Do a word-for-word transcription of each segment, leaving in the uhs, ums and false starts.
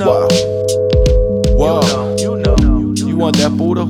know. Whoa. You know. You want that poodle?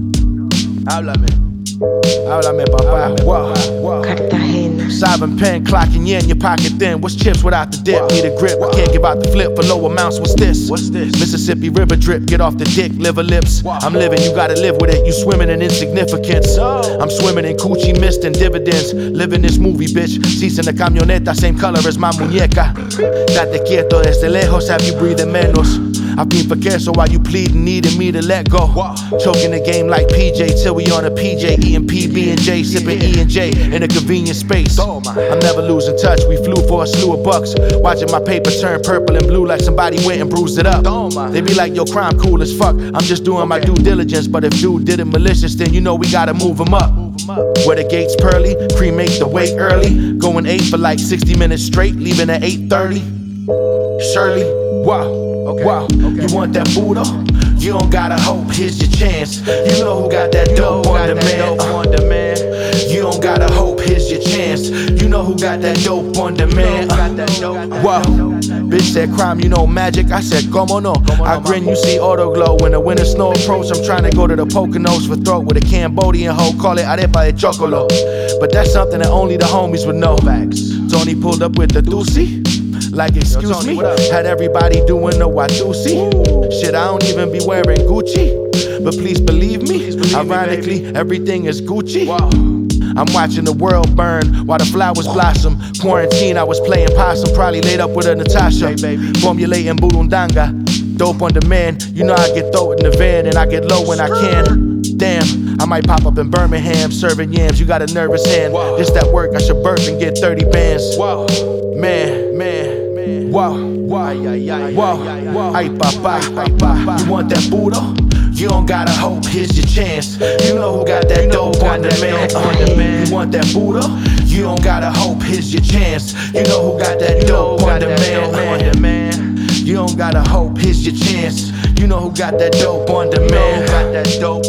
Háblame. Háblame, papá. Whoa. Cartagena. Sovereign pen clocking in your pocket thin. What's chips without the dip? Need a grip. I can't give out the flip for low amounts. What's this? What's this? Mississippi River drip. Get off the dick, liver lips. I'm living, you gotta live with it. You swimming in insignificance. I'm swimming in coochie mist and dividends. Living this movie, bitch. Seats in the camioneta, same color as my muñeca. Date quieto desde lejos, have you breathing menos. I been for queso while you pleading, needing me to let go. Choking the game like P J till we on a P J, eating P B and J, sipping E and J in a convenient space. I'm never losing touch. We flew for a slew of bucks, watching my paper turn purple and blue like somebody went and bruised it up. They be like, yo, crime cool as fuck. I'm just doing my due diligence, but if dude did it malicious, then you know we gotta move him up. Where the gates pearly, cremate the wait early. Going eight for like sixty minutes straight, leaving at eight thirty. Shirley, wow, Okay. wow, Okay. you want that food up? You don't gotta hope, here's your chance. You know who got that dope on demand. Uh, on demand. You don't gotta hope, here's your chance. You know who got that dope on demand. Got that dope. Wow. Bitch said crime, you know magic. I said, como no. I grin, you see auto glow. When the winter snow approach, I'm trying to go to the Poconos for throat with a Cambodian hoe. Call it arepa de chocolo. But that's something that only the homies would know. Tony pulled up with the doozy. Like, excuse Yo, Tony, me, what up? had everybody doing the Watusi. Shit, I don't even be wearing Gucci. But please believe me, Please believe me, ironically, baby. everything is Gucci. Wow. I'm watching the world burn while the flowers blossom. Quarantine, I was playing possum, probably laid up with a Natasha. Hey, baby. Formulating burundanga, dope on demand. You know I get throw it in the van and I get low when I can. Damn, I might pop up in Birmingham serving yams. You got a nervous hand. Wow. This that work, I should birth and get thirty bands. Wow. Man, man, man. Wow, wow, Ay, ay, ay, wow, ay, ay, wow. ay. Ay, papa, ay, papa. You want that Buddha? You don't gotta hope, here's your chance. You know who got that dope on demand. Uh, you want that Buddha? You don't gotta hope, here's your chance. You know who got that dope on demand. On demand. You don't gotta hope, here's your chance. You know who got that dope on demand. Got that dope.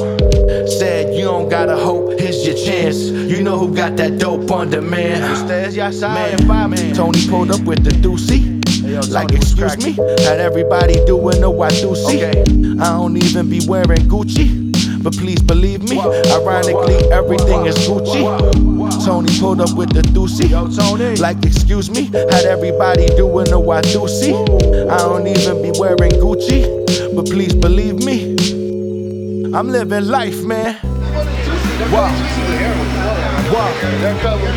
Said you don't gotta hope, here's your chance. You know who got that dope on demand. Ustedes ya saben, Man, papi. Tony pulled up with the doozy. Hey, yo, Tony, Like, what's excuse cracking? me, had everybody doing the Watusi. Okay. I don't even be wearing Gucci. But please believe me, ironically, everything is Gucci. Tony pulled up with the doozy. Yo, Tony. Like, excuse me, had everybody doing the Watusi. I don't even be wearing Gucci. But please believe me, I'm living life, man. Wow. Wow. They're cutting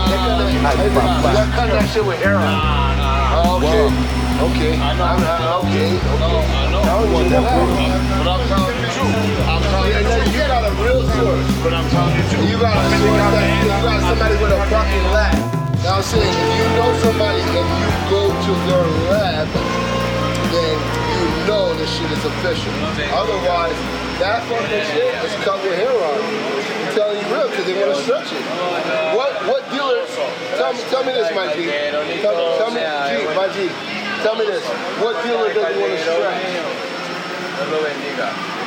that shit with heroin. Oh, okay. Okay. I know. I'm, okay. Okay. I want that food. But I'm telling you the truth. I'm telling you the truth. You got a real source. But I'm telling you the truth. You got a source that you got somebody with a fucking lab. Now I'm saying, if you know somebody and you go to their lab, then you know this shit is official. Otherwise, that fucking shit is cut with heroin. I'm telling you real, because they want to stretch it. What what dealer? Tell me, tell me this, my G. Tell, tell me, G, my G. Tell me this. What dealer doesn't want to stretch?